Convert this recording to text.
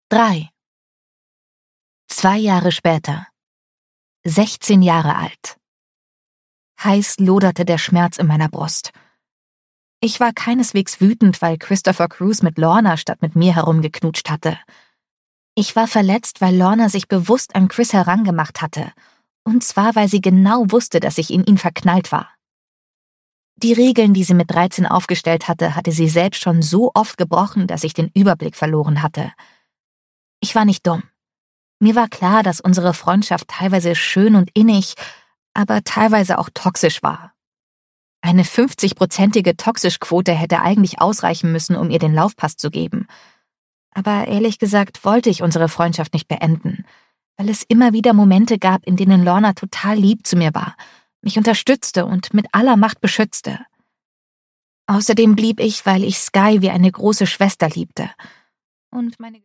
3. 2 Jahre später. 16 Jahre alt. Heiß loderte der Schmerz in meiner Brust. Ich war keineswegs wütend, weil Christopher Cruz mit Lorna statt mit mir herumgeknutscht hatte. Ich war verletzt, weil Lorna sich bewusst an Chris herangemacht hatte. Und zwar, weil sie genau wusste, dass ich in ihn verknallt war. Die Regeln, die sie mit 13 aufgestellt hatte, hatte sie selbst schon so oft gebrochen, dass ich den Überblick verloren hatte. Ich war nicht dumm. Mir war klar, dass unsere Freundschaft teilweise schön und innig, aber teilweise auch toxisch war. Eine 50-prozentige Toxischquote hätte eigentlich ausreichen müssen, um ihr den Laufpass zu geben. Aber ehrlich gesagt wollte ich unsere Freundschaft nicht beenden, weil es immer wieder Momente gab, in denen Lorna total lieb zu mir war, mich unterstützte und mit aller Macht beschützte. Außerdem blieb ich, weil ich Sky wie eine große Schwester liebte. Und meine